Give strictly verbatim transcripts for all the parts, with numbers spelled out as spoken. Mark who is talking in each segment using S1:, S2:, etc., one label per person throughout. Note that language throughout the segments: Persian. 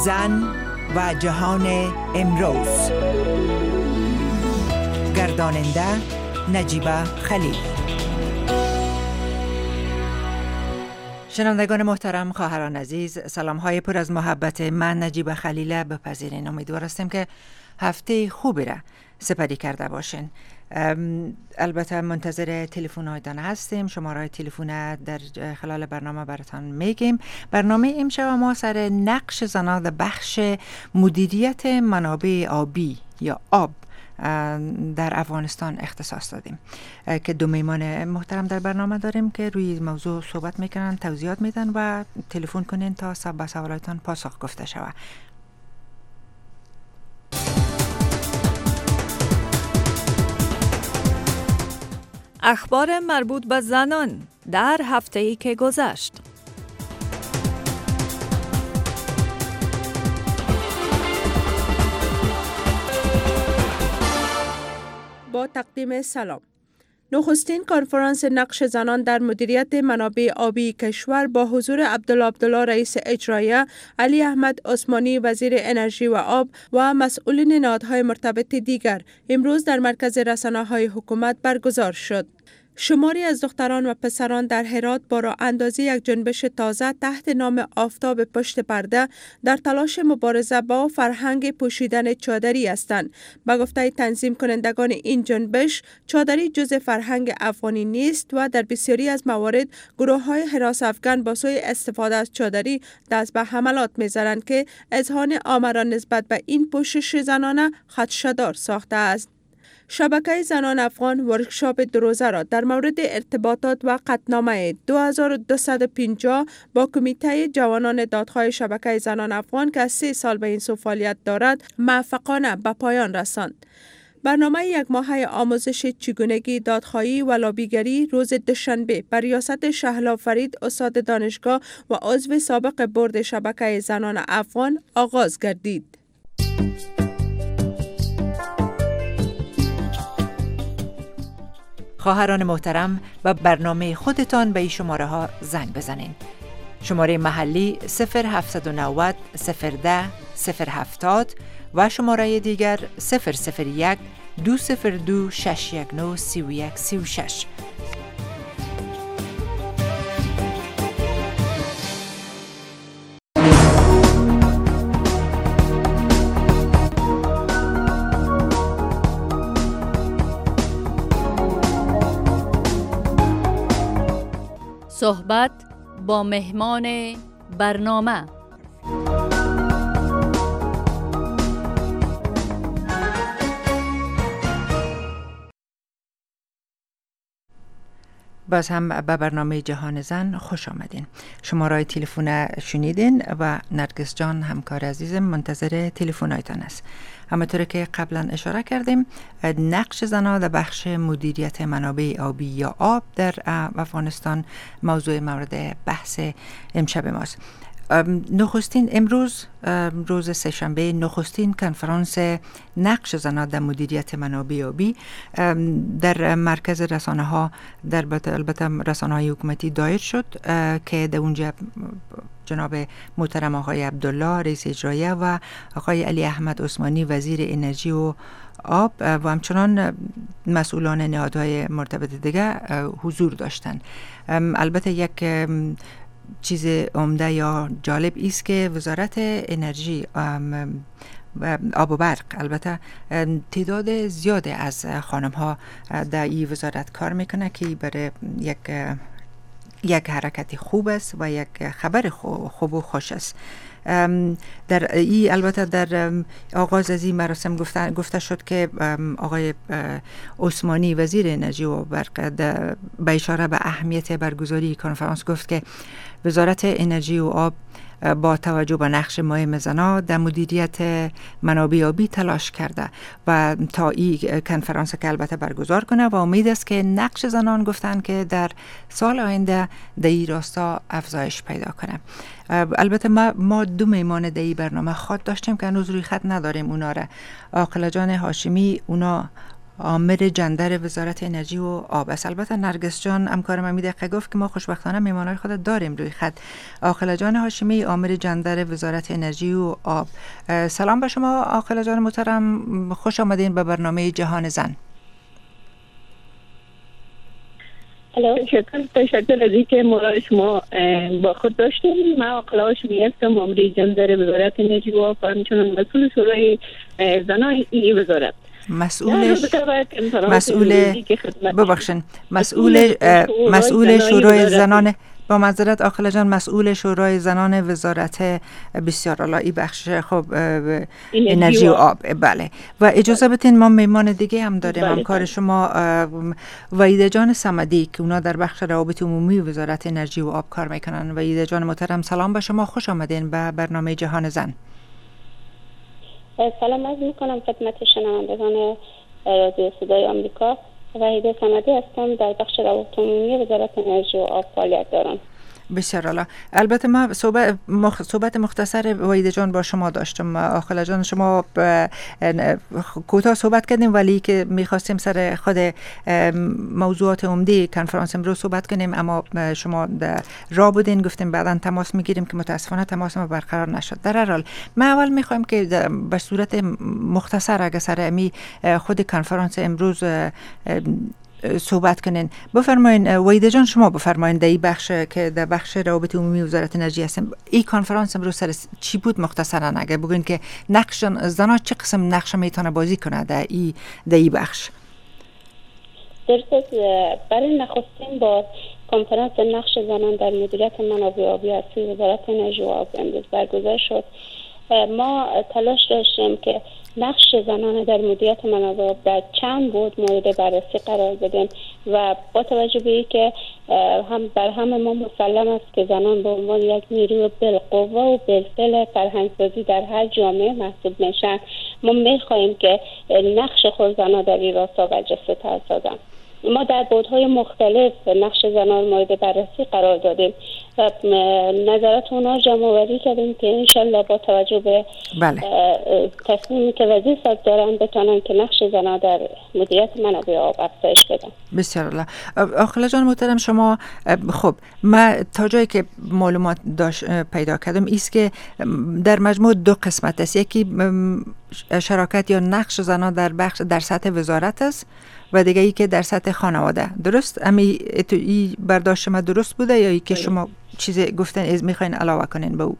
S1: زن و جهان امروز. گرداننده نجیبه خلیل. شنوندگان محترم، خواهران عزیز، سلام های پر از محبت من نجیبه خلیل بپذیرین. امیدوار هستم که هفته خوبی را سپری کرده باشین. البته منتظر تلفن هایتان هستیم. شماره تلفن در خلال برنامه براتان میگیم. برنامه امشب ما سر نقش زنان در بخش مدیریت منابع آبی یا آب در افغانستان اختصاص دادیم که دو میهمان محترم در برنامه داریم که روی موضوع صحبت میکنن، توضیحات میدن و تلفن کنین تا به سوالاتان پاسخ گفته شود.
S2: اخبار مربوط به زنان در هفته‌ای که گذشت.
S3: با تقدیم سلام. نخستین کنفرانس نقش زنان در مدیریت منابع آبی کشور با حضور عبدالله عبدالله رئیس اجرایه، علی احمد عثمانی وزیر انرژی و آب و مسئولین نهادهای مرتبط دیگر امروز در مرکز رسانه‌های حکومت برگزار شد. شماری از دختران و پسران در هرات با راه اندازی یک جنبش تازه تحت نام آفتاب پشت پرده در تلاش مبارزه با فرهنگ پوشیدن چادری هستند. به گفته تنظیم کنندگان این جنبش، چادری جزء فرهنگ افغانی نیست و در بسیاری از موارد گروه‌های حراس افغان با سوی استفاده از چادری دست به حملات می‌زنند که اذهان عامه را نسبت به این پوشش زنانه خدشه‌دار ساخته است. شبکه زنان افغان ورکشاپ دو روزه را در مورد ارتباطات و قطعنامه دو هزار و دویست و پنجاه با کمیته جوانان دادخواه شبکه زنان افغان که سه سال به این سو فعالیت دارد موفقانه به پایان رساند. برنامه یک ماهه آموزش چگونگی دادخواهی و لابیگری روز دوشنبه بر ریاست شهلا فرید استاد دانشگاه و عضو سابق بورد شبکه زنان افغان آغاز گردید.
S1: خواهران محترم، به برنامه خودتان به این شماره ها زنگ بزنین. شماره محلی صفر هفت نه صفر صفر ده صفر هفتاد و شماره دیگر صفر صفر یک دو صفر دو شش یک نه سی و یک سی و شش.
S2: صحبت با مهمان برنامه.
S1: باز هم به برنامه جهان زن خوش آمدین. شماره تلفن شنیدین و نرگس جان همکار عزیزم منتظر تلفن‌هایتان است. همونطور که قبلا اشاره کردیم، نقش زنان در بخش مدیریت منابع آبی یا آب در افغانستان موضوع مورد بحث امشب ماست. نخستین امروز روز سه‌شنبه نخستین کنفرانس نقش زنان در مدیریت منابع آبی در مرکز رسانه ها در البته رسانه های حکومتی دایر شد که در اونجا جناب محترم آقای عبدالله رئیس اجرایه و آقای علی احمد عثمانی وزیر انرژی و آب و همچنان مسئولان نهادهای مرتبط دیگر حضور داشتند. البته یک چیز عمده یا جالب است که وزارت انرژی آب و برق البته تعداد زیاده از خانم ها در این وزارت کار میکنه که برای یک یک حرکت خوب است و یک خبر خوب و خوش است. در این البته در آغاز از این مراسم گفته, گفته شد که آقای عثمانی وزیر انرژی و برق به اشاره به اهمیت برگزاری کنفرانس گفت که وزارت انرژی و آب با توجه به نقش مهم زنان در مدیریت منابع آبی تلاش کرده و تا این کنفرانس که البته برگزار کنه و امید است که نقش زنان گفتن که در سال آینده در این راستا افزایش پیدا کنه. البته ما, ما دو میمان در این برنامه خود داشتیم که هنوز روی خط نداریم اونا را. عاقله جان هاشمی اونا آمر جندر وزارت انرژی و آب است. البته نرگس جان همکار من می دقیقه گفت که ما خوشبختانه میمانای خود داریم روی خط. عاقله جان هاشمی، آمر جندر وزارت انرژی و آب. سلام به شما عاقله جان محترم، خوش آمدین به برنامه جهان زن.
S4: الو، شکر تشکر از اینکه ما شما با خود داشتیم. من عاقله هاشمی هستم، آمر جندر وزارت انرژی و آب، همچنین مسئول شورای زنان این وزارت.
S1: مسئول مسئول ببخشید مسئول مسئول شورای زنان، با معذرت عاقله جان، مسئول شورای زنان وزارت بسیار عالی بخش خب انرژی و آب. بله، و اجازه بدین ما میمان دیگه هم داریم، همکار شما وحیده جان صمدی که اونا در بخش روابط عمومی وزارت انرژی و آب کار میکنن. وحیده جان محترم سلام به شما، خوش آمدین به برنامه جهان زن.
S5: سلام عرض میکنم خدمت شنوندگان رادیو صدای آمریکا. وحیده صمدی هستم، در بخش روابط عمومی وزارت انرژی و آب فعالیت دارم.
S1: بسیار عالی. البته ما صحبت مخ... صحبت مختصر وحیده جان با شما داشتم. عاقله جان شما ب... کوتاه صحبت کردیم، ولی که میخواستیم سر خود موضوعات عمده کنفرانس امروز صحبت کنیم، اما شما راه بودین، گفتیم بعداً تماس میگیریم که متاسفانه تماس ما برقرار نشد. در هر حال ما اول میخوایم که به صورت مختصر اگه سر امی خود کنفرانس امروز صحبت کنین. بفرمایین وحیده جان، شما بفرمایین در این بخش که در بخش روابط عمومی وزارت انرژی هستیم، این کنفرانس امروز سر چی بود مختصرا اگه بگین که نقش زنا چه قسم نقش میتونه بازی کنه در این در این بخش؟
S5: درست، برای نخستین بار کنفرانس نقش زنان در مدیریت منابع آبی از سوی وزارت انرژی و آب امروز برگزار شد. ما تلاش داشتیم که نقش زنان در مدیریت منابع آب در چند بود مورد بررسی قرار بدیم و با توجه به اینکه هم بر همه ما مسلم است که زنان به عنوان یک نیروی بالقوه و بالفعل فرهنگسازی در هر جامعه محسوب میشن، ما میخواهیم که نقش خود زنان در این راستا برجسته تر سازند. ما در بودهای مختلف نقش زنان مورد بررسی قرار دادیم و نظرات اونا جمع آوری کردیم که انشالله با توجه به
S1: بله.
S5: تصمیمی که وزیر صاحب دارن بتونن که نقش زنان در مدیریت منابع آب افزایش بدن.
S1: بسیار الله. عاقله جان محترم شما، خب ما تا جایی که معلومات داشت پیدا کردم ایست که در مجموع دو قسمت است، یکی شراکت یا نقش زنان در بخش در سطح وزارت است و دیگه ای که در سطح خانواده. درست؟ امی تو این برداشت ما درست بوده یا ای که شما چیزی گفتن از میخواین علاوه کنین به او؟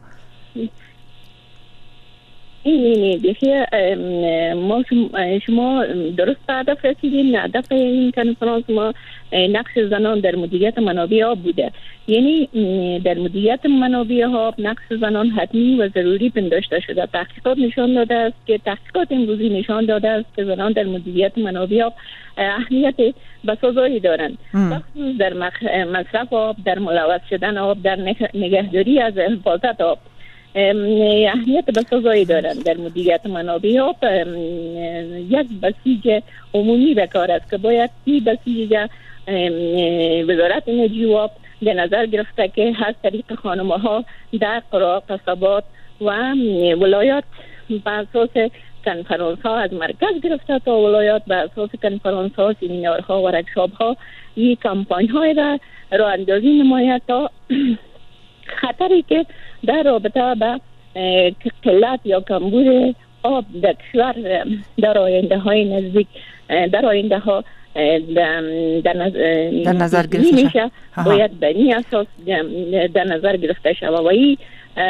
S4: نه نه دیگه ما شما درست به هدف رسیدین. هدف این کنفرانس ما نقش زنان در مدیریت منابع آب بوده. یعنی در مدیریت منابع آب نقش زنان حتمی و ضروری پنداشته شده. تحقیقات نشان داده است که تحقیقات امروزی نشان داده است که زنان در مدیریت منابع آب اهمیت بسزایی دارند، خصوصا در مصرف آب، در ملوث شدن آب، در نگهداری از حفاظت آب اهمیت بسزایی دارند. در مدیریت منابع آب یک بسیج عمومی به کار است که باید این بسیج وزارت انرژی و آب در نظر گرفته که از طریق خانم‌ها در قرا، قصبات و ولایات به اساس کنفرانس ها از مرکز گرفته تا ولایات به اساس کنفرانس ها، سمینارها و ورکشاپ ها این کمپاین های را راه اندازی نماید تا خطری که در رابطه به قلت یا کمبود آب در کشور در آینده های نزدیک در آینده ها در
S1: نظر گرفته
S4: میشه، باید به این اساس در نظر گرفته شود و این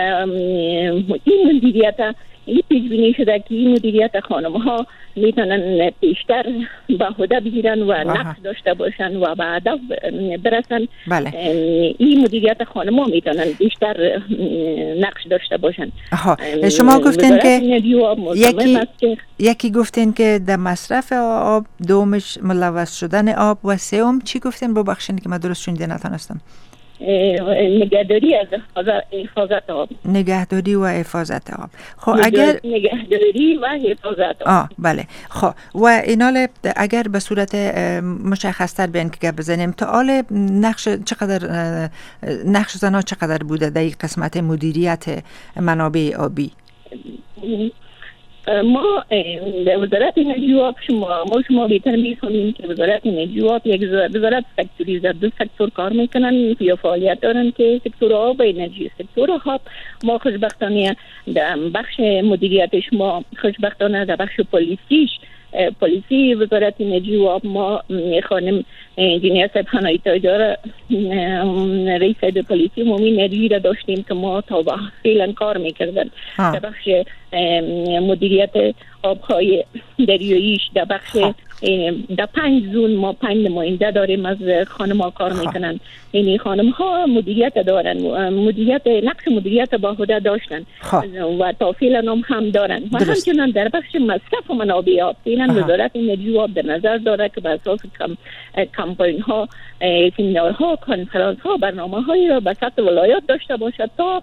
S4: مدیریت این پیش بینی شده که این مدیریت خانم ها میتونن بیشتر به عهده بگیرن و نقش داشته باشن و به هدف برسن.
S1: بله.
S4: این مدیریت خانم ها میتونن بیشتر نقش داشته باشن.
S1: شما گفتین که یکی, یکی گفتین که در مصرف آب، دومش ملوث شدن آب و سوم چی گفتین؟ ببخشید که من درست شنیده نتونستم.
S4: نگهداری از حفاظت آب.
S1: نگهداری و حفاظت آب. خب اگر
S4: نگهداری و حفاظت آب.
S1: آه بله. خب و اینال اگر به صورت مشخص‌تر بیان که بزنیم تا حال نقش چقدر نقش زنان چقدر بوده در این قسمت مدیریت منابع آبی؟
S4: ما وزارت انرژی و آب شما ما شما بهتر می‌فهمیم که وزارت انرژی و آب یک وزارت سکتوری در دو سکتور کار میکنن یا فعالیت دارن که سکتور آب و انرژی. سکتور آب ما خوشبختانه در بخش مدیریت شما خوشبختانه در بخش پلیسیش پلیسی وزارت انرژی و آب ما خانم انجینیر صاحب خانایی تاجدار رئیس هیئت پلیسی عمومی انرژی را داشتیم که ما تا فعلا کار میکردن در بخش مدیریت آبهای دریاییش. در بخش در پنج زون ما پنج نماینده داریم از خانم ها کار میکنن. یعنی خانم ها مدیریت دارن، مدیریت نقش مدیریت باهوده داشتن و تا فعلا هم هم دارن و همچنان در بخش مصرف و منابع آب فعلا وزارت انرژی و آب در نظر داره که بر اساس کم کمپین ها، سمینار ها، کنفرانس ها، برنامه هایی را به سطح ولایات داشته باشد تا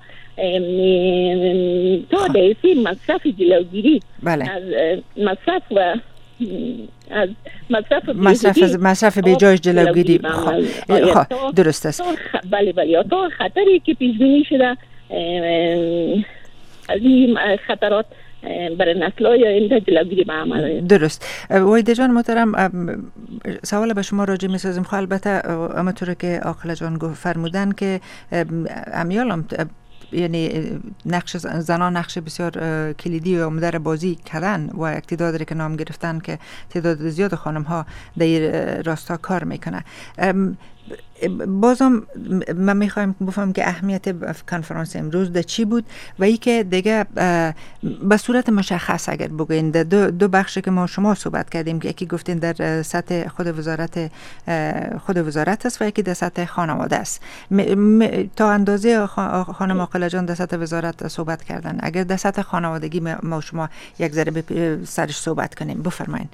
S4: تا دیسی مصرف جلوگیری
S1: بله.
S4: از مصرف و از مصرف
S1: مصرف مصرف به جای جلوگیری. خب درست است.
S4: بله بله تا خطری که پیش بینی شده از این خطرات برای نسل‌های یا این جلوگیری به عمل.
S1: درست. وحیده جان محترم، سوال به شما راجع می‌سازم. خب البته همونطور که عاقله جان گفت فرمودن که امیالم یعنی نقش زنان نقش بسیار کلیدی و عمده را بازی کردن و اقتداری که نام گرفتن که تعداد زیاد خانم ها در راستا کار میکنه. بازم من میخوایم بفهم که اهمیت کنفرانس امروز در چی بود و ای که دیگه به صورت مشخص اگر بگوین در دو, دو بخشی که ما شما صحبت کردیم که یکی گفتین در سطح خود وزارت خود وزارت است و یکی در سطح خانواده است. م, م, تا اندازه خانم عاقله جان در سطح وزارت صحبت کردن، اگر در سطح خانوادگی ما شما یک ذره سرش صحبت کنیم بفرمایید.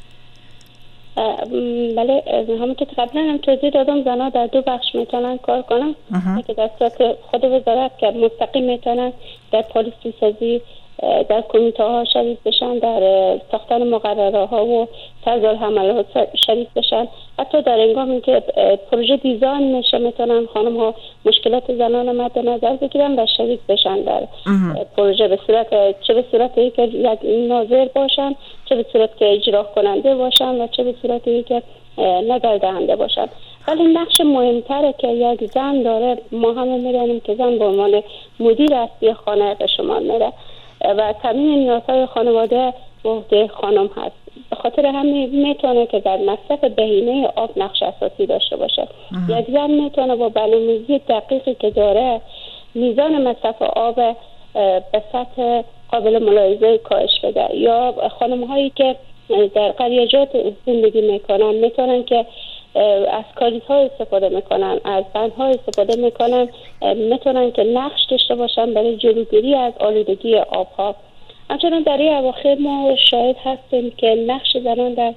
S5: بله، همون که قبلا هم توضیح دادم زنها در دو بخش میتونن کار کنن. که در صورت خود وزارت که مستقیم میتونن در پالیسی سازی در کمیته ها شریک بشن، در ساختن مقرره ها و طرز العمل شریک بشن. حتی در هنگامی که پروژه دیزاین میشه میتونن خانم ها مشکلات زنان مد نظر بگیرن و شریک بشن در پروژه، به صورت چه به صورتی که یک ناظر باشن، چه به صورت که اجرا کننده باشن و چه به صورتی که نظر دهنده باشن. ولی نقش مهمتره که یک زن داره، ما همه میدونیم که زن به عنوان مدیر اصلی خانه به شما میره و تامین نیازهای خانواده به عهده خانم هست. به خاطر همین میتونه که در مصرف بهینه آب نقش اساسی داشته باشه. یک زن میتونه با برنامه‌ریزی دقیقی که داره میزان مصرف آب به سطح قابل ملاحظه کاهش بده. یا خانم هایی که در قریجات زندگی میکنن میتونن که از کالیت ها استفاده میکنن، از بند ها استفاده میکنن، میتونن که نقش داشته باشن برای جلوگیری از آلودگی آب ها. همچنان در این اواخر ما شاهد هستیم که نقش زنان در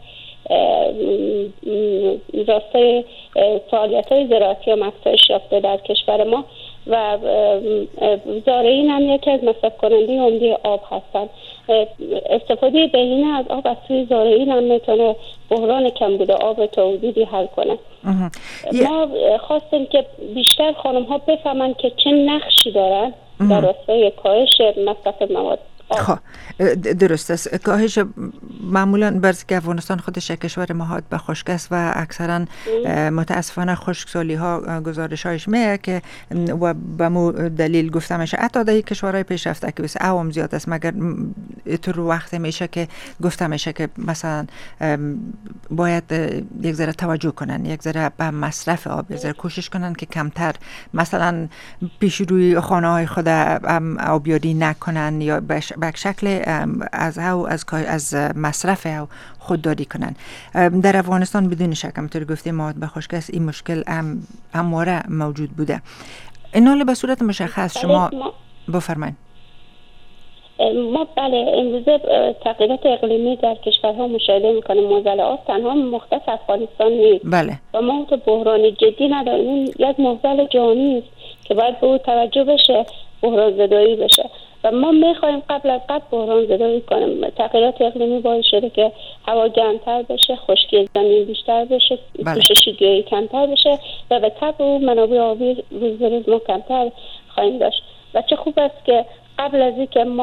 S5: راستای فعالیت های زراعتی هم افزایش یافته در کشور ما و زارعین هم یکی از مصرف کننده عمده آب هستند. استفاده بهینه از آب از سوی زارعین هم میتونه بحران کمبود آب تا حدودی حل کنه. ما خواستیم که بیشتر خانم ها بفهمن که چه نقشی دارن در راستای کاهش مصرف مواد.
S1: خب درست است. کاهش معمولا برز که افغانستان خودش کشور مهاد به خشک است و اکثرا متاسفانه خشکسالی ها گزارش هایش میه که و به مو دلیل گفته میشه حتی در کشورهای پیشرفته که بس عوام زیاد است، مگر طور وقت میشه که گفته میشه که مثلا باید یک ذره توجه کنن، یک ذره به مصرف آب یک ذره کوشش کنن که کمتر مثلا پیش روی خانه های خود آبیاری نکنن یا به شکل از او از از مصرف او خودداری کنن. در افغانستان بدون شک همونطور گفتیم مواد به خشک است، این مشکل هم همواره موجود بوده. این به صورت مشخص شما بفرمایید.
S5: ما بله امروزه تغییرات اقلیمی در کشورها مشاهده میکنیم. معضل آب تنها مختص افغانستان نیست.
S1: بله.
S5: و ما تو بحران جدی نداریم. این یک معضل جهانی است که باید به او توجه بشه، بحران زدایی بشه. و ما میخوایم قبل از قبل بحران زدایی کنیم. تغییرات اقلیمی باعث شده که هوا گرمتر بشه، خشکی زمین بیشتر بشه، پوشش گیاهی کمتر بشه و به طبع منابع آبی روز به روز ما کمتر خواهیم داشت. و چه خوب است که قبل از اینکه ما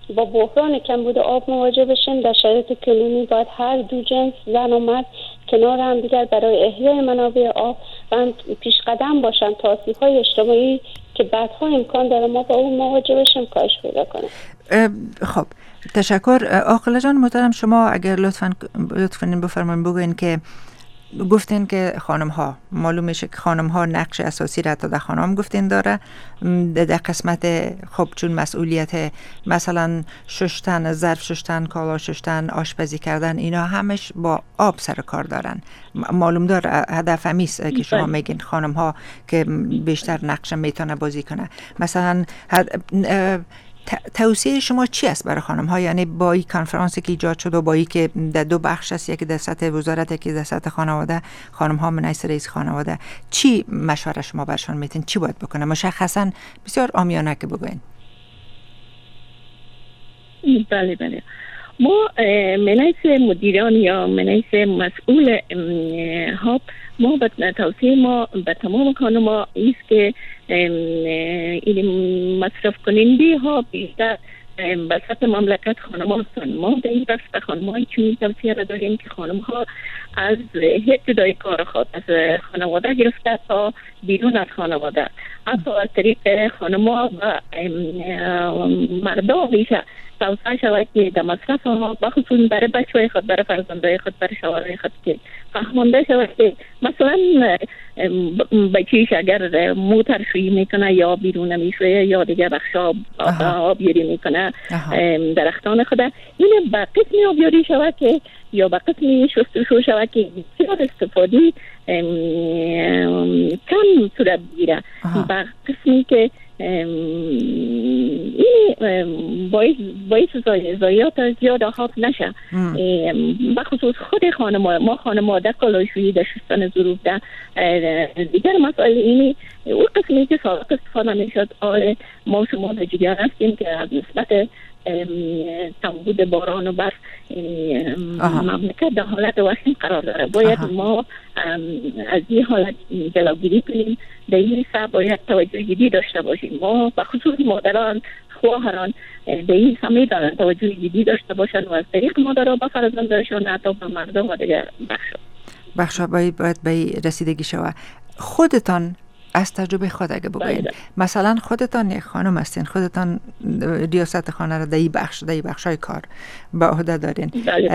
S5: با بحران کمبود آب مواجه بشیم. در شرایط کنونی باید هر دو جنس زن و مرد کنار هم دیگر برای احیای منابع آب و هم پیش قدم باشن تا آسیب‌های اجتماعی که بعدها امکان داره ما با اون مواجه بشیم کاهش پیدا کنه.
S1: خب تشکر. عاقله جان محترم، شما اگر لطفاً لطفاً بفرمایید بگوین که گفتین که خانم ها معلوم میشه که خانم ها نقش اساسی را تا در خانه هم گفتین داره در قسمت خب چون مسئولیت مثلا شستن، ظرف شستن، کالا شستن، آشپزی کردن اینا همش با آب سر کار دارن. معلوم داره هدف همیست که شما میگین خانم ها که بیشتر نقش میتونه بازی کنه. مثلا توصیه شما چی است برای خانم ها؟ یعنی با این کنفرانسی که ایجاد شد و با این که در دو بخش است، یکی در سطح وزارت یکی در سطح خانواده، خانم ها منیس رئیس خانواده، چی مشوره شما برشان میتین؟ چی باید بکنه؟ مشخصا بسیار عامیانه که بگوین.
S4: بله بله ما منیس مدیران یا منیس مسئول هاب ما به توصیه ما به تمام خانم‌ها است که این مصرف کننده ها بیشتر به سطح مملکت خانم هستند. ما در این بخش به خانم های چنین توصیه را داریم که خانم ها از ابتدای کار خود از خانواده گرفته تا بیرون از خانواده حتی از طریق خانم ها و مردم میشه توصیه شود که در مصرف ها بخصوص برای بچه های خود، برای فرزندای خود، برای شوهرای خود که فهمانده شود که مثلا بچهش اگر موتر شویی میکنه یا بیرون میشویه یا دیگه بخش آبیاری میکنه درختان خود، این به قسم آبیاری شود که یا به قسم شستشو شود که بسیار استفاده کم صورت بگیره، به قسمی که این باعث باعث ضایعات زیاد آب نشه. بخصوص خود خانم ما خانم در کالاشویی در شستن ظروف در دیگر مسائل اینی اون قسمی که سابق استفاده میشد. آره ما شما نجیبیان هستیم که از نسبت کمبود باران و برف مملکت در حالت وخیم قرار داره. باید ما از این حالت جلوگیری کنیم. در این سا باید توجه جدی داشته باشیم. ما بخصوص مادران خواهران به این سمی دارن توجه جدی داشته باشن و از طریق مادرها به فرزندانشان حتی به مردم و دیگر بخشا
S1: بخشا باید باید به رسیدگی شود. خودتان از تجربه خود اگه بگوین، مثلا خودتان یک خانم هستین، خودتان ریاست خانه را در بخش در بخشای کار به عهده دارین.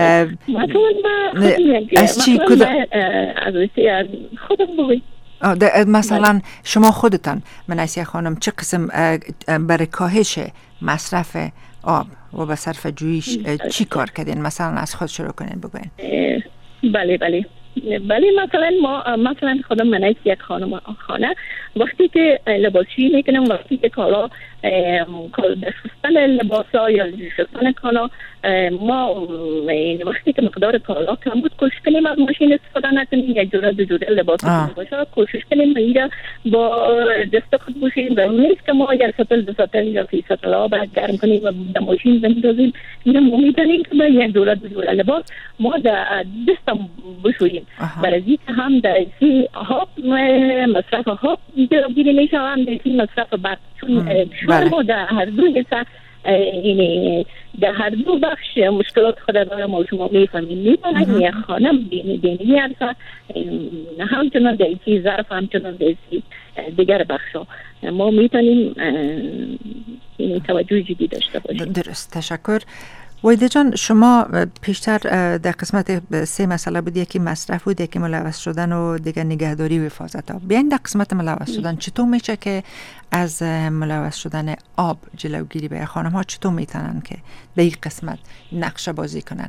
S1: از چی کدام
S4: از خودم بگوین؟
S1: مثلا شما خودتان منیس خانم چه قسم برای کاهش مصرف آب و به صرف جویش چی کار کردین؟ مثلا از خود شروع کنین بگوین.
S4: بله بله بله مثلا ما مثلا خودم منیس یک خانم خانه وقتی که لباسشویی میکنم، وقتی که کالا شستن لباسا یا شستن کالا ما وقتی که مقدار کالا کم بود کوشش کنیم از ماشین استفاده نکنیم، یک جوره دو جوره لباس باشه کوشش کنیم اینجا با دست خود باشیم. ضروری نیست که ما یک سطل دو سطل یا سی سطل آب گرم کنیم و در ماشین بندازیم. اینجا ما میتونیم که با یک جوره دو جوره لباس ما در دستم بشوییم. برای این که هم در سی آب مصرف آب جلوگیری میشه، هم در سی مصرف برق، چون شما ما در هر دو حصه اینه در هر دو بخش مشکلات خود دارم و شما میفهمیم. میتونم یک خانم بینی بینی هست همچنان در سی ظرف همچنان در سی دیگر بخش ما میتونیم توجه جدی داشته باشیم.
S1: درست، تشکر. ویده جان، شما پیشتر در قسمت سه مسئله بود، یکی مصرف بود، یکی ملوث شدن و دیگه نگهداری و حفاظت آب. بیاین در قسمت ملوث شدن چطور میشه که از ملوث شدن آب جلوگیری به خانم ها چطور میتونن که در این قسمت نقشه بازی کنن؟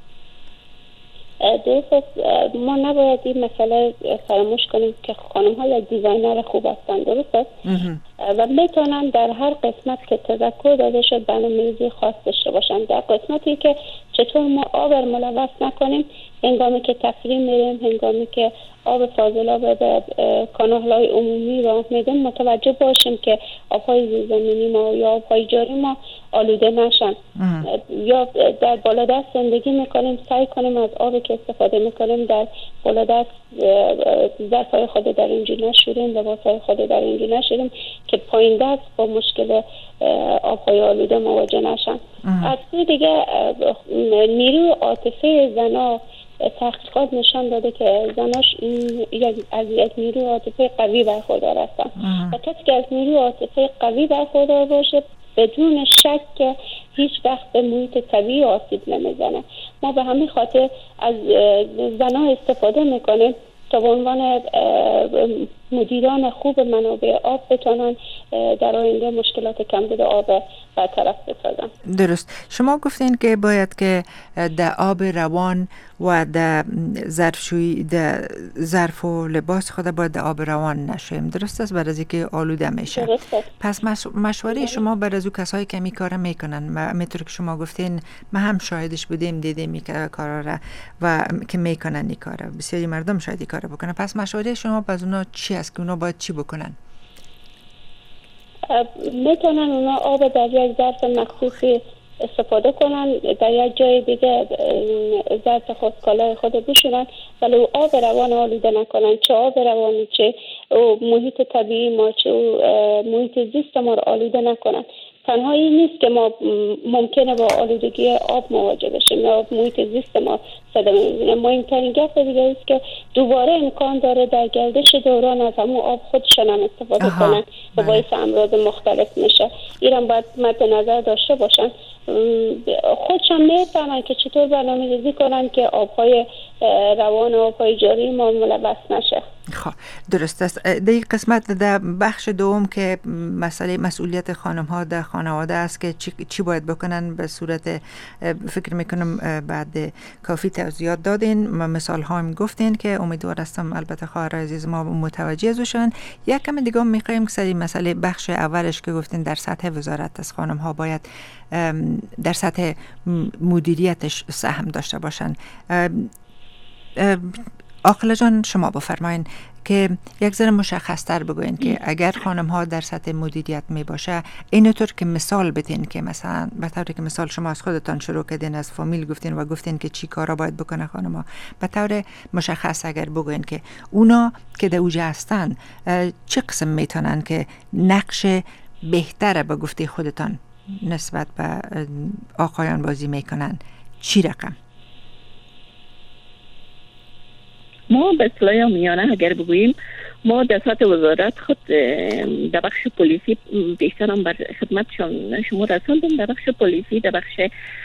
S5: درست، ما نباید این مسئله فراموش کنیم که خانم ها یک دیزاینر خوب هستن، درست است و میتونن در هر قسمت که تذکر داده شد برنامه‌ریزی خاص داشته باشن. در قسمتی که چطور ما آب را ملوث نکنیم، هنگامی که تفریح میریم، هنگامی که آب فاضلاب به کانال‌های عمومی راه میدیم متوجه باشیم که آب‌های زیرزمینی ما یا آب‌های جاری ما آلوده نشن. یا در بالادست زندگی میکنیم سعی کنیم از آبی که استفاده میکنیم در بالادست ظرف‌های خود در اینجا نشوریم، لباس‌های خود در اینجا نشوریم که پایین دست با مشکل آب‌های آلوده مواجه نشن. از سوی دیگه نیروی عاطفی زنا تحقیقات نشان داده که زناش از یک نیروی عاطفی قوی برخوردار هستن و کسی که از نیروی عاطفی قوی برخوردار باشه بدون شک که هیچ وقت به محیط طبیعی آسیب نمیزنه. ما به همین خاطر از زنها استفاده میکنیم تا به عنوان مدیران خوب منابع آب بتونن در آینده مشکلات کمبود آب برطرف بسازن.
S1: درست. شما گفتین که باید که در آب روان و در ظرفشویی در ظرف و لباس خود باید در آب روان نشویم. درست است؟ برای از اینکه آلوده میشه. پس مشوره شما برای از کسایی که می کار میکنن، همینطور که شما گفتین ما هم شاهدش بودیم، دیدیم می کارا را و که میکنن این کارا، بسیاری مردم شاید این کارا بکنن. پس مشوره شما باز اونا چی است که اونا باید چی بکنن؟
S5: میتونن اونا آب در یک ظرف مخصوصی استفاده کنن، در یک جای دیگه ظرف خودکالای خود بشورن، ولی آب روان آلوده نکنن. چه آب روانی چه محیط طبیعی ما چه محیط زیست ما رو آلوده نکنن. تنها این نیست که ما ممکنه با آلودگی آب مواجه بشیم یا محیط زیست ما صدمه می‌بینه. مهمترین گپ دیگه است که دوباره امکان داره در گردش دوران از همون آب خودشان هم استفاده کنن و باعث امراض مختلف میشه. اینم باید مد نظر داشته باشن. خودشان میفهمن که چطور برنامه‌ریزی کنن که آب‌های روان و آب‌های جاری ما ملوث نشه.
S1: خب درست است. در این قسمت در بخش دوم که مسئله مسئولیت خانم ها در خانواده است که چی, چی باید بکنن، به صورت فکر میکنم بعد کافی توضیحات دادین، مثال ها هم گفتین که امیدوار هستم البته خواهر عزیز ما متوجه ازشون. یک کم دیگه میخوایم سری مسئله بخش اولش که گفتین در سطح وزارت از خانم ها باید در سطح مدیریتش سهم داشته باشن. آقلا جان شما بفرمایین که یک ذره مشخص تر بگوین که اگر خانم ها در سطح مدیریت می باشه اینطور که مثال بتین که مثلا به طوری که مثال شما از خودتان شروع کردین، از فامیل گفتین و گفتین که چی کارا باید بکنه خانم ها، به طور مشخص اگر بگوین که اونا که در اوجه هستن چه قسم میتونن که نقش بهتره به گفته خودتان نسبت به آقایان بازی میکنن، چی رقم؟
S4: ما به اصطلاح میانه اگر بگوییم ما در سطح وزارت خود در بخش پلیسی بیشتر هم بر خدمت شما رساندیم، در بخش پلیسی، در بخش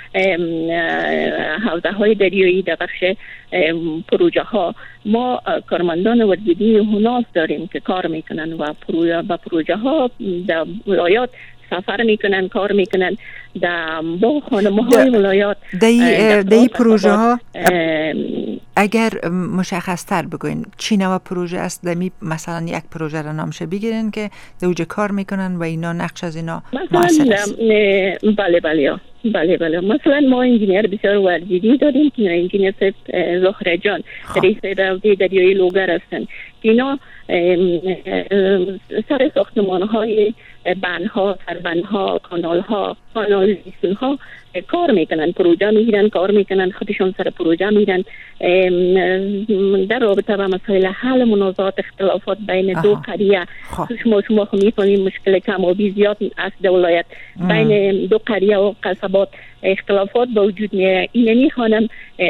S4: حوزه های دریایی، در بخش پروژه ها ما کارمندان وردیدی هناس داریم که کار میکنن و با پروژه ها در ولایات سفر میکنن، کار میکنن در با خانم های ولایات.
S1: در این پروژه ها اگر مشخص تر بگوین چی نوع پروژه است، دمی مثلا یک پروژه را نامشه بگیرین که در اوجه کار میکنن و اینا نقش از اینا مؤثر است.
S4: بله بله بله بله مثلا ما انجینیر بسیار ورزیدی داریم که انجینیر زهره جان رئیس روده دریایی لوگر هستن. اینا سر ساختمان های بندها، سربندها، کانال ها، کانال لیسون ها کار میکنن، پروژه میگیرن، کار میکنن، خودشون سر پروژه میرن در رابطه با مسائل حل منازعات اختلافات بین آها. دو قریه. شما شما خود میفهمید مشکل کم آبی زیاد است در ولایت بین دو قریه و قصبات اختلافات به وجود میاد. اینمی خانم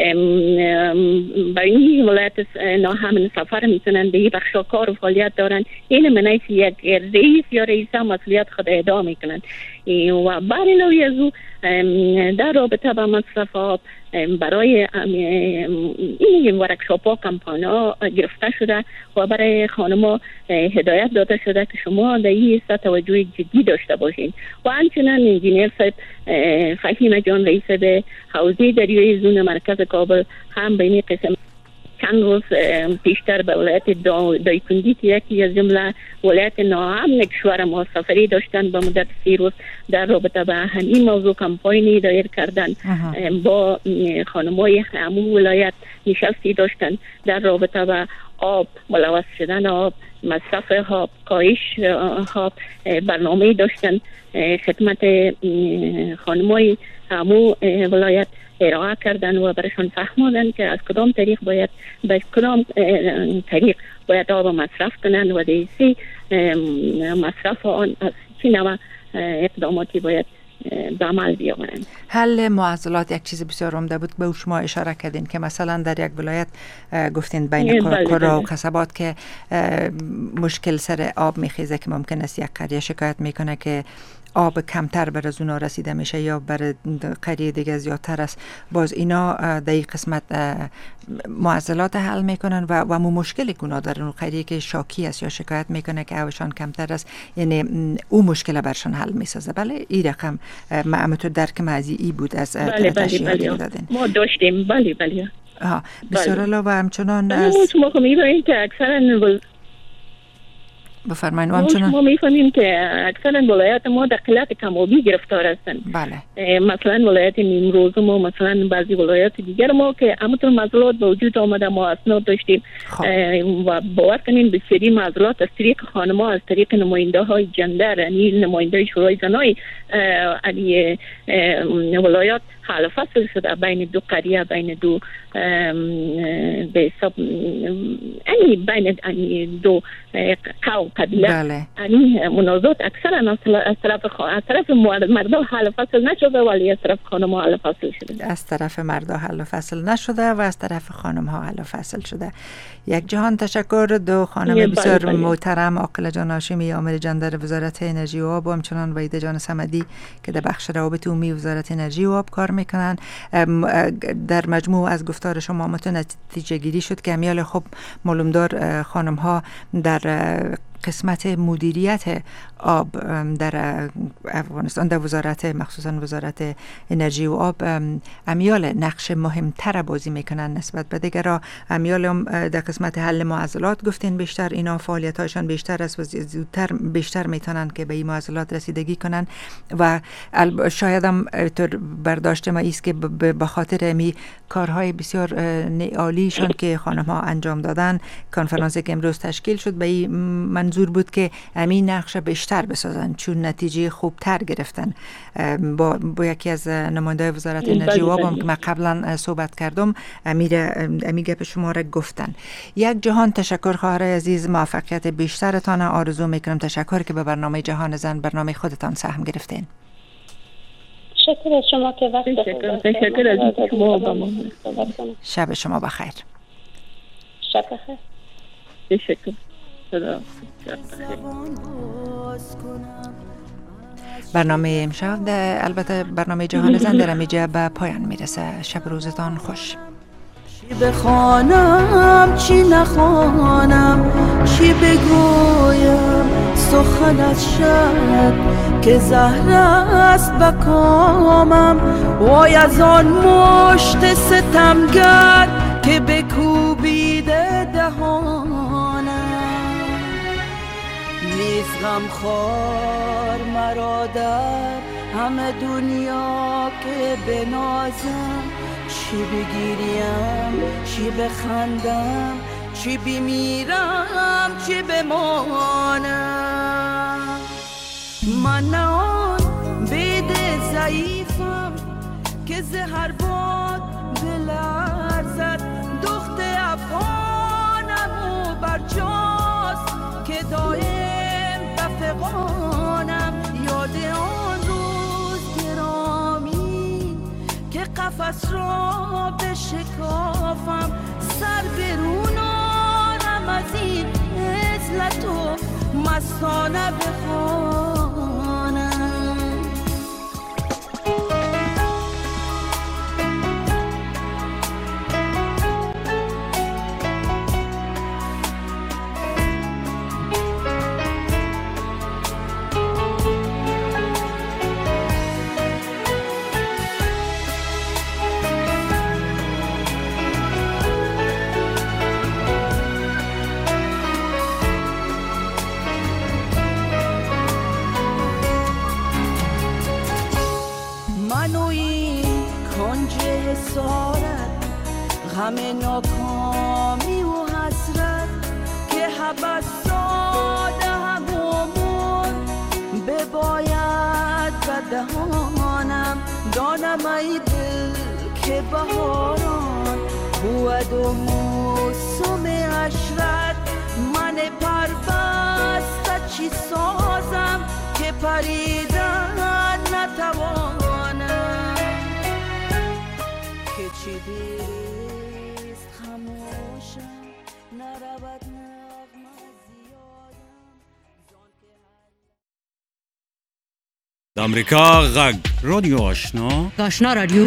S4: برای این ولایت نا همین سفر میتونن به این بخش کار و فعالیت دارن. این منایس یک رئیس یا رئیسه مسئولیت خود ادا میکنن و برای نوعی از او در رابطه با مصرف آب برای این ورکشاپ ها کمپان ها گرفته شده و برای خانم ها هدایت داده شده که شما در این سطح توجه جدی داشته باشین. و همچنان انجینیر صاحب فهیم جان رئیس به حوزه دریایی زون مرکز کابل هم به این قسم چند روز پیشتر به ولایت دایکندی که یکی از جمله ولایت ناامن کشور ما سفری داشتن به مدت سی روز در رابطه با همین موضوع کمپاینی دایر کردن. با خانمای همون ولایت نشستی داشتن در رابطه با آب، ملوث شدن آب، مصرف آب، کاهش آب برنامه داشتن خدمت خانمای همو ولایت ارائه کردن و برشان فهماندن که از کدام طریق باید به کدام طریق باید آب مصرف کنن و دیسی مصرف آن از چی نوع اقداماتی باید به عمل بیاورند.
S1: حل معضلات یک چیز بسیار عمده بود به شما اشاره کردین که مثلا در یک ولایت گفتین بین قرا و قصبات که مشکل سر آب میخیزه که ممکن است یک قریه شکایت میکنه که آب کمتر بر از اونا رسیده میشه یا بر قریه دیگه زیادتر است. باز اینا در این قسمت معضلات حل میکنن و و مو مشکلی که اونا در اون قریه که شاکی است یا شکایت میکنه که آبشان کمتر است، یعنی او مشکل برشان حل میسازه. بله این رقم معمتو درک معزی بود از تشریحاتی دادن
S4: ما داشتیم. بله بله
S1: ها بسیار علا و همچنان
S4: از ما میبینیم که اکثرا
S1: بفرمایید. همچنان
S4: ما میفهمیم که اکثرا ولایت ما در قلت کمابی گرفتار هستند.
S1: بله.
S4: مثلا ولایت نیمروز ما، مثلا بعضی ولایت دیگر ما که همونطور معضلات به وجود آمده ما اسناد داشتیم و باور کنین بسیاری معضلات از طریق خانم‌ها، از طریق نماینده های جندر، یعنی نماینده شورای زنای علی ولایت حل فصل شده بین دو قریه، بین دو به حساب یعنی بین دو قوم قبیله.
S1: بله.
S4: یعنی منازعات اکثرا از طرف از طرف مردم حل فصل نشده ولی از طرف خانم ها حل فصل شده.
S1: از طرف مردم حل فصل نشده و از طرف خانم ها حل فصل شده. یک جهان تشکر. دو خانم بسیار بله بله. محترم، عاقله جان هاشمی، عامل جندر وزارت انرژی و آب و همچنان وحیده جان صمدی که در بخش روابط عمومی وزارت انرژی و آب کار میکنن. در مجموع از گفتار شما متون نتیجه گیری شد که امیال خوب معلومدار خانم ها در قسمت مدیریت آب در افغانستان در وزارت مخصوصا وزارت انرژی و آب امیال نقش مهمتر بازی میکنن نسبت به دیگرها. امیال در قسمت حل معضلات گفتین بیشتر اینا فعالیت هاشون بیشتر است و زودتر بیشتر میتونن که به این معضلات رسیدگی کنن و شاید هم برداشت ما ایست که به خاطر می کارهای بسیار عالیشون که خانم ها انجام دادن، کنفرانسی که امروز تشکیل شد به این منظور بود که همین نقش بیشتر بسازن چون نتیجه خوبتر گرفتن. با, با یکی از نماینده وزارت انرژی و آب که من قبلا صحبت کردم امیر امی گپ شما را گفتن. یک جهان تشکر خواهر عزیز، موفقیت بیشترتان آرزو میکنم. تشکر که به برنامه جهان زن برنامه خودتان سهم گرفتین.
S5: شکر از شما که وقت
S4: تشکر از شما.
S1: شب شما بخیر.
S5: شب بخیر.
S4: تشکر.
S1: برنامه امشب ده البته برنامه جهان زن در امیجا به پایان میرسه. شب روزتان خوش.
S6: چی بخوانم چی نخوانم، چی بگویم سخن از شب که زهر است به کامم. وای از آن مشت ستمگر که بکوبیده دهانم. نیز غمخوار مرا در همه دنیا که بنازم. چی بگیریم چی بخندم، چی بمیرم چی بمانم. من نه آن بید ضعیفم که زهر باد بلرزد. دخت افغانم و برجاست که دایم بفغانم. یاد آن روز گرامی که قفس را بشکافم. سر برونانم از این عزلت و مستانه بخوانم. غم ناکامی و حسرت حبسات همومون بباید بدهانم دانم ای دل که بهاران بود و موسم عشرت من پربسته چی سازم که پریدن نتوانم که چی بیست خموشم نرود نغمه زیادم
S7: امریکا غږ رادیو آشنا
S8: آشنا رادیو